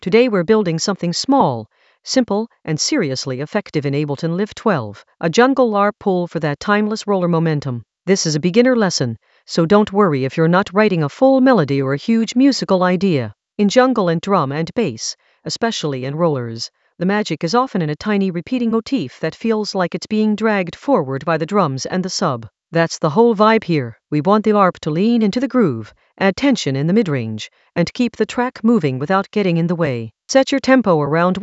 Today we're building something small, simple, and seriously effective in Ableton Live 12, a jungle ARP pull for that timeless roller momentum. This is a beginner lesson, so don't worry if you're not writing a full melody or a huge musical idea. In jungle and drum and bass, especially in rollers, the magic is often in a tiny repeating motif that feels like it's being dragged forward by the drums and the sub. That's the whole vibe here. We want the ARP to lean into the groove, add tension in the mid-range, and keep the track moving without getting in the way. Set your tempo around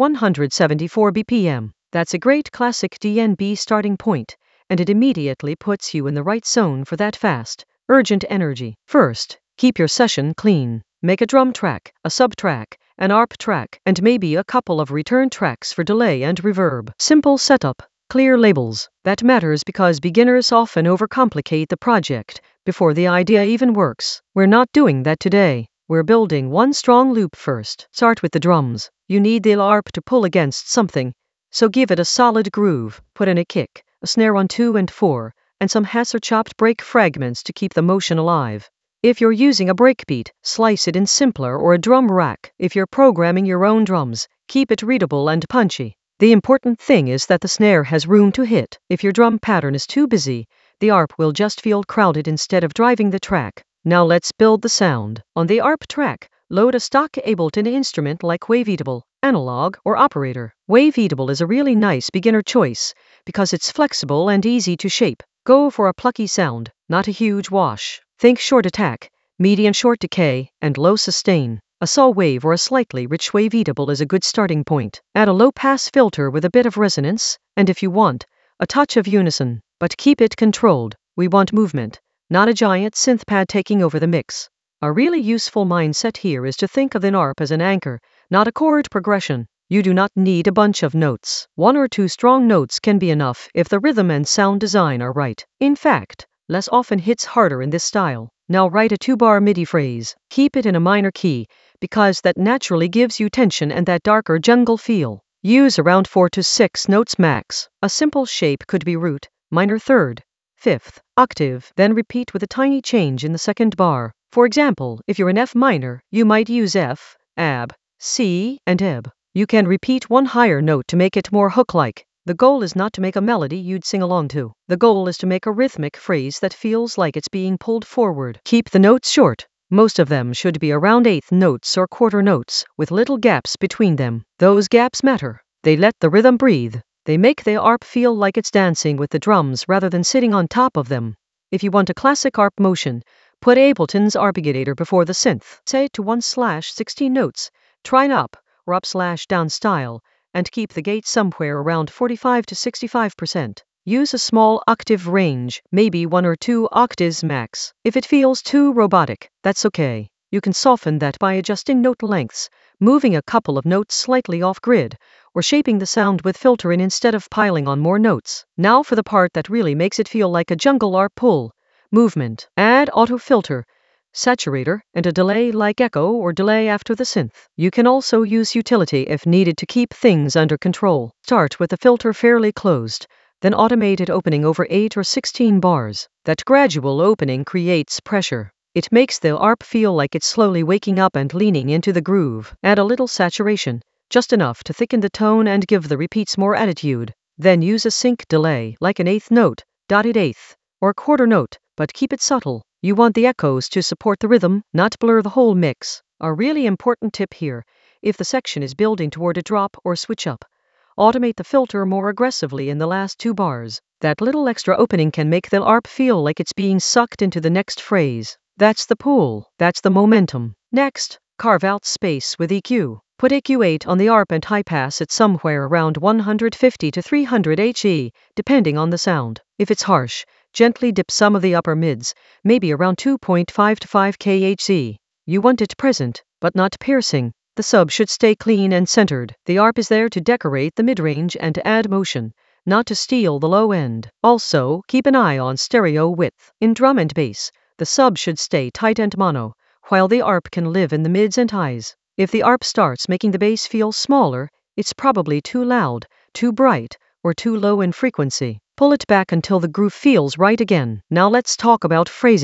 174 BPM. That's a great classic DnB starting point, and it immediately puts you in the right zone for that fast, urgent energy. First, keep your session clean. Make a drum track, a sub track, an ARP track, and maybe a couple of return tracks for delay and reverb. Simple setup. Clear labels. That matters because beginners often overcomplicate the project before the idea even works. We're not doing that today. We're building one strong loop first. Start with the drums. You need the ARP to pull against something, so give it a solid groove. Put in a kick, a snare on 2 and 4, and some hats or chopped break fragments to keep the motion alive. If you're using a breakbeat, slice it in simpler or a drum rack. If you're programming your own drums, keep it readable and punchy. The important thing is that the snare has room to hit. If your drum pattern is too busy, the ARP will just feel crowded instead of driving the track. Now let's build the sound. On the ARP track, load a stock Ableton instrument like Waveatable, Analog, or Operator. Waveatable is a really nice beginner choice because it's flexible and easy to shape. Go for a plucky sound, not a huge wash. Think short attack, medium short decay, and low sustain. A saw wave or a slightly rich Waveatable is a good starting point. Add a low-pass filter with a bit of resonance, and if you want, a touch of unison, but keep it controlled. We want movement, not a giant synth pad taking over the mix. A really useful mindset here is to think of the ARP as an anchor, not a chord progression. You do not need a bunch of notes. 1 or 2 strong notes can be enough if the rhythm and sound design are right. In fact, less often hits harder in this style. Now write a 2-bar MIDI phrase. Keep it in a minor key, because that naturally gives you tension and that darker jungle feel. Use around 4 to 6 notes max. A simple shape could be root, minor third, fifth, octave, then repeat with a tiny change in the second bar. For example, if you're in F minor, you might use F, AB, C, and EB. You can repeat one higher note to make it more hook-like. The goal is not to make a melody you'd sing along to. The goal is to make a rhythmic phrase that feels like it's being pulled forward. Keep the notes short. Most of them should be around eighth notes or quarter notes, with little gaps between them. Those gaps matter. They let the rhythm breathe. They make the ARP feel like it's dancing with the drums rather than sitting on top of them. If you want a classic ARP motion, put Ableton's Arpeggiator before the synth. Set to 1/16 notes. Try an up or up/down style, and keep the gate somewhere around 45 to 65%. Use a small octave range, maybe 1 or 2 octaves max. If it feels too robotic, that's okay. You can soften that by adjusting note lengths, moving a couple of notes slightly off-grid, or shaping the sound with filter in instead of piling on more notes. Now for the part that really makes it feel like a jungle ARP pull. Movement. Add auto filter, saturator, and a delay like echo or delay after the synth. You can also use utility if needed to keep things under control. Start with the filter fairly closed, then automated opening over 8 or 16 bars. That gradual opening creates pressure. It makes the ARP feel like it's slowly waking up and leaning into the groove. Add a little saturation, just enough to thicken the tone and give the repeats more attitude. Then use a sync delay, like an eighth note, dotted eighth, or quarter note, but keep it subtle. You want the echoes to support the rhythm, not blur the whole mix. A really important tip here, if the section is building toward a drop or switch up, automate the filter more aggressively in the last 2 bars. That little extra opening can make the ARP feel like it's being sucked into the next phrase. That's the pull. That's the momentum. Next, carve out space with EQ. Put EQ8 on the ARP and high pass it somewhere around 150 to 300 HE, depending on the sound. If it's harsh, gently dip some of the upper mids, maybe around 2.5 to 5 kHz. You want it present, but not piercing. The sub should stay clean and centered. The ARP is there to decorate the mid-range and to add motion, not to steal the low end. Also, keep an eye on stereo width. In drum and bass, the sub should stay tight and mono, while the ARP can live in the mids and highs. If the ARP starts making the bass feel smaller, it's probably too loud, too bright, or too low in frequency. Pull it back until the groove feels right again. Now let's talk about phrasing.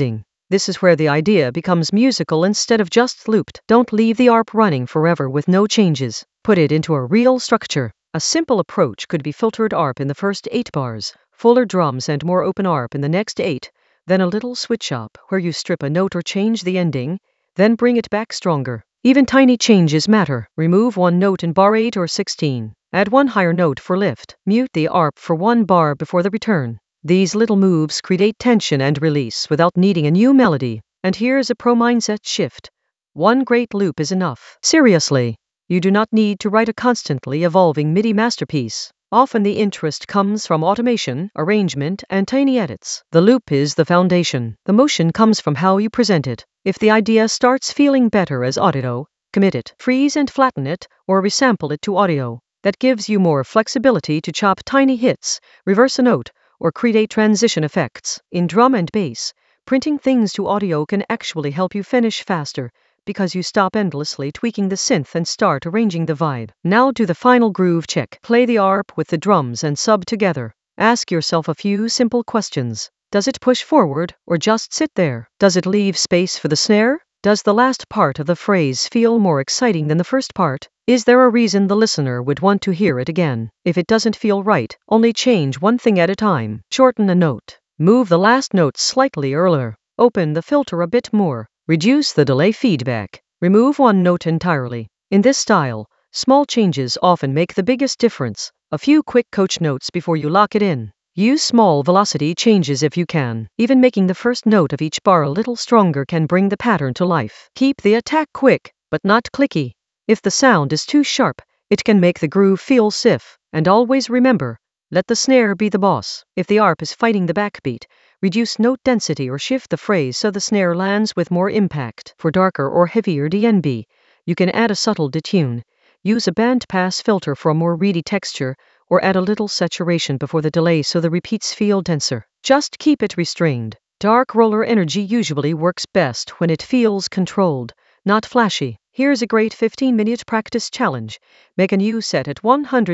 This is where the idea becomes musical instead of just looped. Don't leave the ARP running forever with no changes. Put it into a real structure. A simple approach could be filtered ARP in the first 8 bars, fuller drums and more open ARP in the next 8, then a little switch up where you strip a note or change the ending, then bring it back stronger. Even tiny changes matter. Remove one note in bar 8 or 16. Add one higher note for lift. Mute the ARP for 1 bar before the return. These little moves create tension and release without needing a new melody. And here's a pro mindset shift. One great loop is enough. Seriously, you do not need to write a constantly evolving MIDI masterpiece. Often the interest comes from automation, arrangement, and tiny edits. The loop is the foundation. The motion comes from how you present it. If the idea starts feeling better as audio, commit it. Freeze and flatten it, or resample it to audio. That gives you more flexibility to chop tiny hits, reverse a note, or create transition effects. In drum and bass, printing things to audio can actually help you finish faster, because you stop endlessly tweaking the synth and start arranging the vibe. Now do the final groove check. Play the ARP with the drums and sub together. Ask yourself a few simple questions. Does it push forward, or just sit there? Does it leave space for the snare? Does the last part of the phrase feel more exciting than the first part? Is there a reason the listener would want to hear it again? If it doesn't feel right, only change one thing at a time. Shorten a note. Move the last note slightly earlier. Open the filter a bit more. Reduce the delay feedback. Remove one note entirely. In this style, small changes often make the biggest difference. A few quick coach notes before you lock it in. Use small velocity changes if you can. Even making the first note of each bar a little stronger can bring the pattern to life. Keep the attack quick, but not clicky. If the sound is too sharp, it can make the groove feel stiff. And always remember, let the snare be the boss. If the ARP is fighting the backbeat, reduce note density or shift the phrase so the snare lands with more impact. For darker or heavier DNB, you can add a subtle detune. Use a bandpass filter for a more reedy texture, or add a little saturation before the delay so the repeats feel denser. Just keep it restrained. Dark roller energy usually works best when it feels controlled, not flashy. Here's a great 15-minute practice challenge. Make a new set at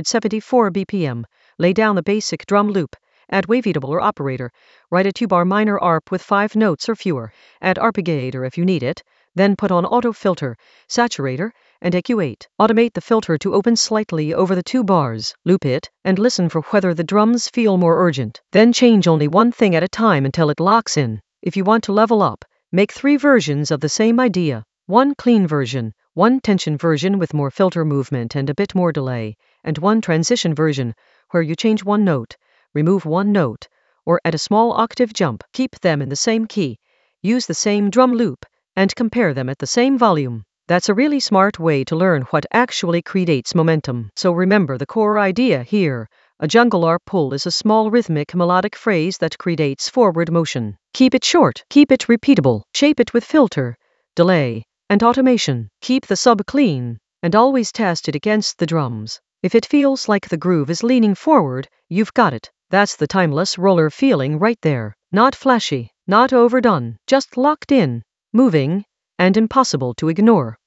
174 BPM. Lay down the basic drum loop. Add wavy double or operator. Write a 2-bar minor ARP with 5 notes or fewer. Add arpeggiator if you need it. Then put on auto filter, saturator, and EQ8. Automate the filter to open slightly over the 2 bars. Loop it, and listen for whether the drums feel more urgent. Then change only one thing at a time until it locks in. If you want to level up, make 3 versions of the same idea. One clean version, one tension version with more filter movement and a bit more delay, and one transition version, where you change one note, remove one note, or add a small octave jump. Keep them in the same key. Use the same drum loop, and compare them at the same volume. That's a really smart way to learn what actually creates momentum. So remember the core idea here. A jungle ARP pull is a small rhythmic melodic phrase that creates forward motion. Keep it short, keep it repeatable, shape it with filter, delay, and automation. Keep the sub clean, and always test it against the drums. If it feels like the groove is leaning forward, you've got it. That's the timeless roller feeling right there. Not flashy, not overdone, just locked in, moving, and impossible to ignore.